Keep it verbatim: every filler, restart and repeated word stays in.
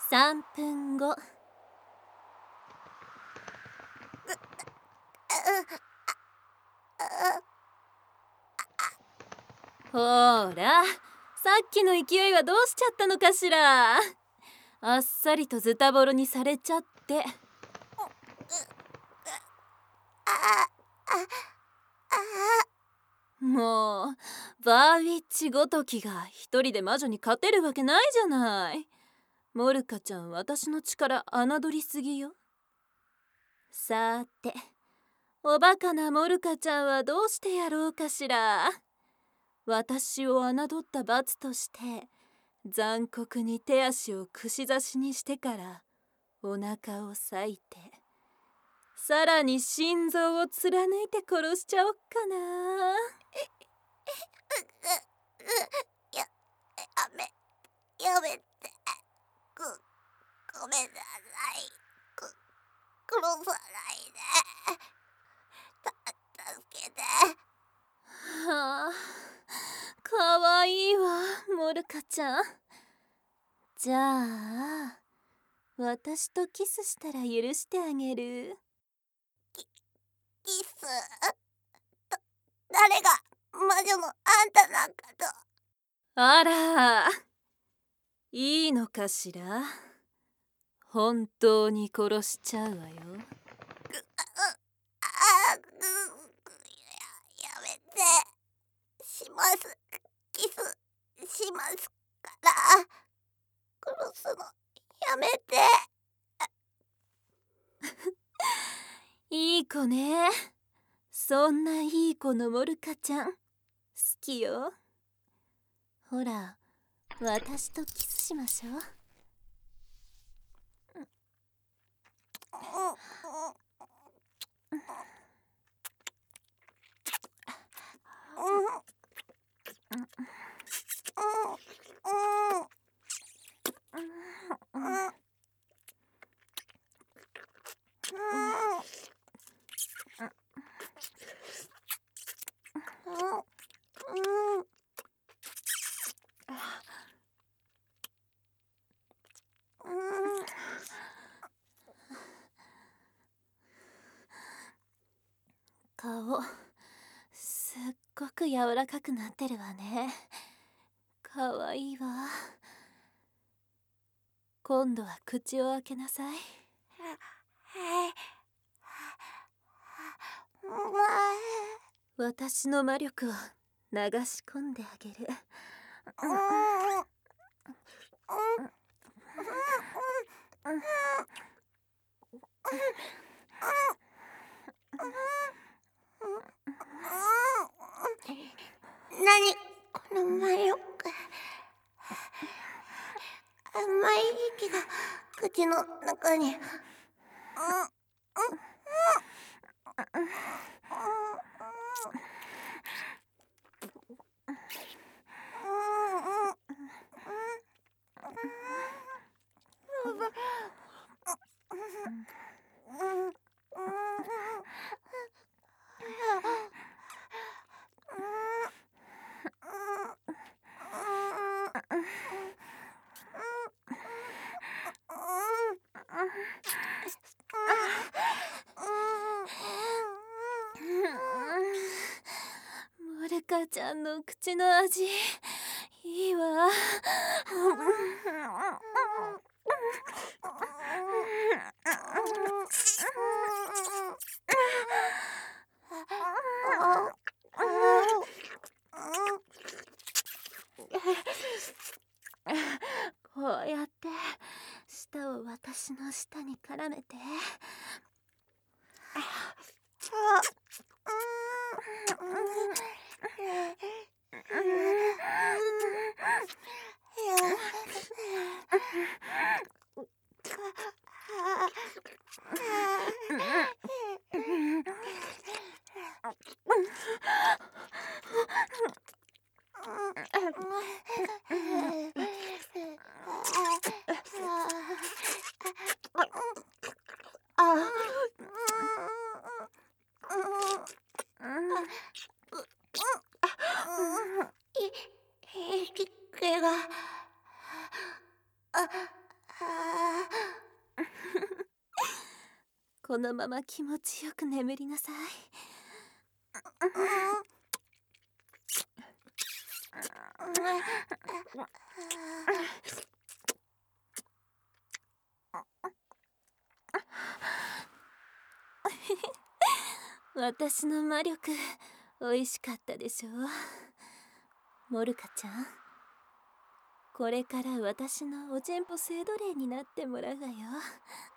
さんぷんご。ほーら、さっきの勢いはどうしちゃったのかしら。あっさりとズタボロにされちゃって。もうバーウィッチごときが一人で魔女に勝てるわけないじゃない。モルカちゃん、私の力侮りすぎよ。さーて、おバカなモルカちゃんはどうしてやろうかしら。私を侮った罰として残酷に手足を串刺しにしてからお腹を裂いて、さらに心臓を貫いて殺しちゃおっかな。 や、やめ、やめて。ご、ごめんなさい。ご、殺さないで。た、助けて。 はあ、かわいいわ、モルカちゃん。じゃあ、私とキスしたら許してあげる。 キ、キス？だ、誰が魔女のあんたなんかと。 あら、いいのかしら。本当に殺しちゃうわよ。 ぐ、あ、ぐ、や、やめて。します。キスしますから。殺すのやめて。 いい子ね。そんないい子のモルカちゃん好きよ。ほら、私とキスしましょう。顔、すっごく柔らかくなってるわね。かわいいわ。今度は口を開けなさい。私の魔力を流し込んであげる。 何この魔力。甘い息が口の中に。 モルカちゃんの口の味いいわ。こうやって舌を私の舌に絡めて。 息が。 このまま気持ちよく眠りなさい。私の魔力美味しかったでしょ。モルカちゃん、これから私のおちんぽ性奴隷になってもらうわよ。